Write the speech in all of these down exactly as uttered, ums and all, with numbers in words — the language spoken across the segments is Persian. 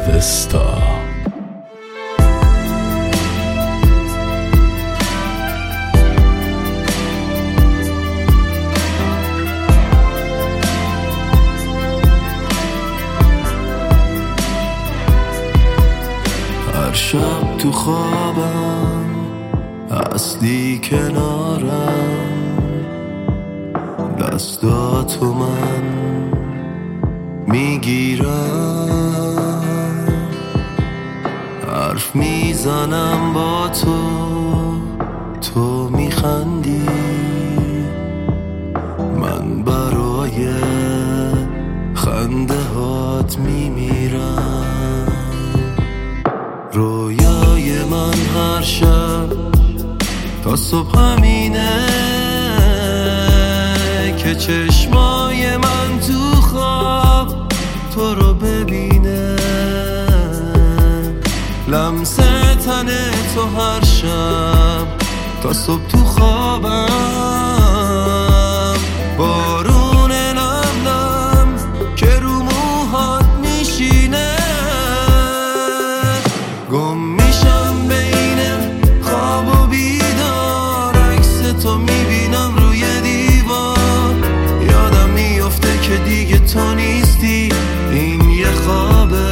اوستا. هر شب تو خوابم هستی کنارم، دستاتو من میگیرم، حرف میزنم با تو، تو میخندی، من برای خنده هات میمیرم. رویای من هر شب تا صبح همینه که چشمای من تو خواب تو رو ببینه، لمس تن تو هر شب تا صبح تو خوابم، بارون نم نم که رو موهات میشینه، گم میشم بین خواب و بیدار، عکس تو میبینم روی دیوار، یادم میفته که دیگه تو نیستی، این یه خوابه،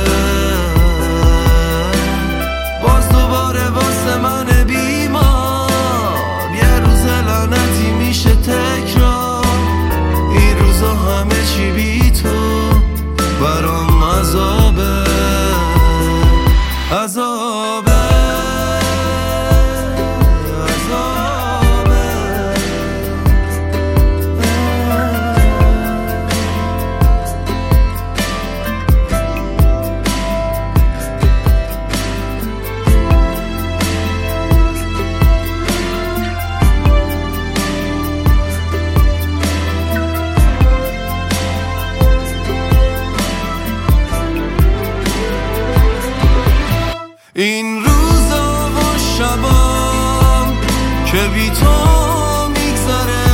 باز دوباره واسه من بیمار، یه روز لعنتی میشه تکرار، این روزا همه چی بی تو برام عذابه، عذابه. این روزا و شبام که بی تو میگذره،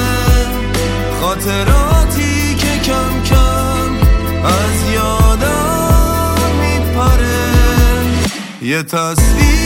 خاطراتی که کم کم از یادم میپره، یه تصویر